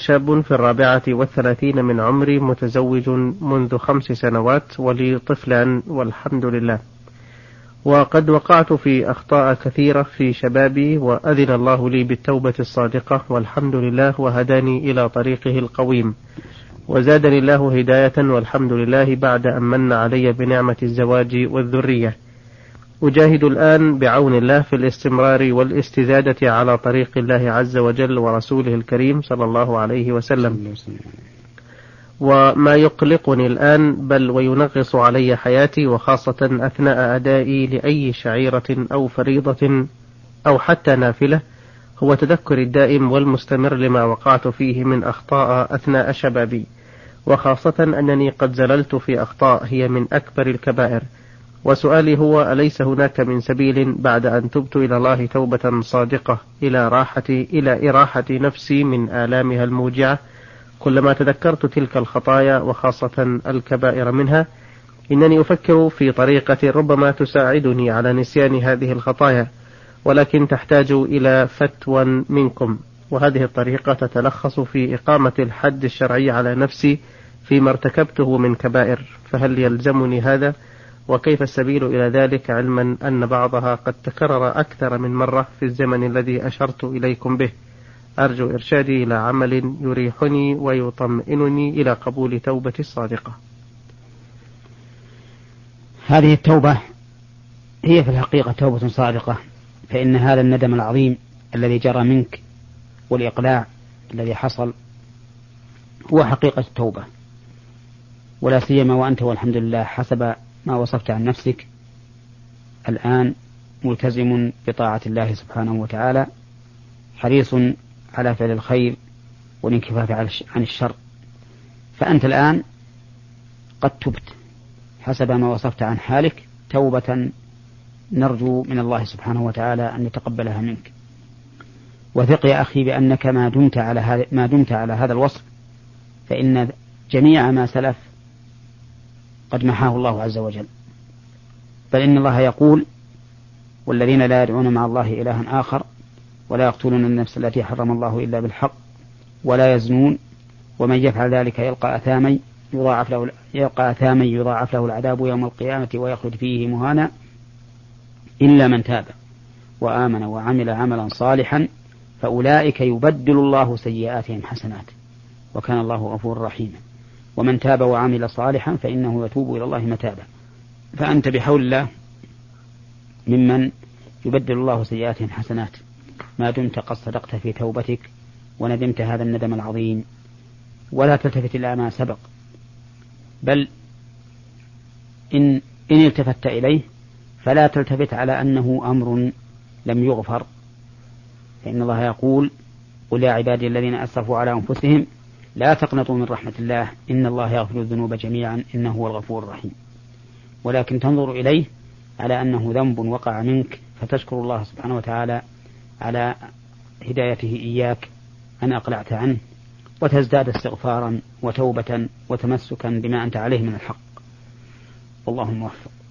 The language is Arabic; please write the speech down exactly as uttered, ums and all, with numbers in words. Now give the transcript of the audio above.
شاب في الرابعة والثلاثين من عمري، متزوج منذ خمس سنوات، ولي طفلان والحمد لله. وقد وقعت في أخطاء كثيرة في شبابي، وأذن الله لي بالتوبة الصادقة والحمد لله، وهداني إلى طريقه القويم، وزادني الله هداية والحمد لله بعد أن من علي بنعمة الزواج والذرية. أجاهد الآن بعون الله في الاستمرار والاستزادة على طريق الله عز وجل ورسوله الكريم صلى الله عليه وسلم. وما يقلقني الآن بل وينغص علي حياتي، وخاصة أثناء أدائي لأي شعيرة أو فريضة أو حتى نافلة، هو تذكر الدائم والمستمر لما وقعت فيه من أخطاء أثناء شبابي، وخاصة أنني قد زللت في أخطاء هي من أكبر الكبائر. وسؤالي هو: أليس هناك من سبيل بعد أن تبت إلى الله توبة صادقة إلى راحة إلى إراحة نفسي من آلامها الموجعة؟ كلما تذكرت تلك الخطايا وخاصة الكبائر منها، إنني أفكر في طريقة ربما تساعدني على نسيان هذه الخطايا، ولكن تحتاج إلى فتوى منكم. وهذه الطريقة تتلخص في إقامة الحد الشرعي على نفسي فيما ارتكبته من كبائر، فهل يلزمني هذا؟ وكيف السبيل إلى ذلك، علما أن بعضها قد تكرر أكثر من مرة في الزمن الذي أشرت إليكم به؟ أرجو إرشادي إلى عمل يريحني ويطمئنني إلى قبول توبتي الصادقة. هذه التوبة هي في الحقيقة توبة صادقة، فإن هذا الندم العظيم الذي جرى منك والإقلاع الذي حصل هو حقيقة التوبة، ولا سيما وأنت والحمد لله حسب ما وصفت عن نفسك الآن ملتزم بطاعة الله سبحانه وتعالى، حريص على فعل الخير والانكفاف عن الشر، فأنت الآن قد تبت حسب ما وصفت عن حالك توبة نرجو من الله سبحانه وتعالى أن يتقبلها منك. وثق يا أخي بأنك ما دمت على هذا ما دمت على هذا الوصف، فإن جميع ما سلف قد محاه الله عز وجل. بل إن الله يقول: والذين لا يدعون مع الله إلها آخر ولا يقتلون النفس التي حرم الله إلا بالحق ولا يزنون ومن يفعل ذلك يلقى أثاما يضاعف له يلقى أثاما يضاعف له العذاب يوم القيامة ويخلد فيه مهانا إلا من تاب وآمن وعمل عملا صالحا فأولئك يبدل الله سيئاتهم حسنات وكان الله غفورا رحيما. ومن تاب وعمل صالحا فإنه يتوب إلى الله متابا. فأنت بحول الله ممن يبدل الله سيئاتهم حسنات ما دمت قد صدقت في توبتك وندمت هذا الندم العظيم. ولا تلتفت إلى ما سبق، بل إن, إن التفت إليه فلا تلتفت على أنه أمر لم يغفر، فإن الله يقول: قل يا عبادي الذين أسرفوا على أنفسهم لا تقنطوا من رحمة الله إن الله يغفر الذنوب جميعا إنه هو الغفور الرحيم. ولكن تنظر إليه على أنه ذنب وقع منك فتشكر الله سبحانه وتعالى على هدايته إياك أن أقلعت عنه، وتزداد استغفارا وتوبة وتمسكا بما أنت عليه من الحق. والله موفق.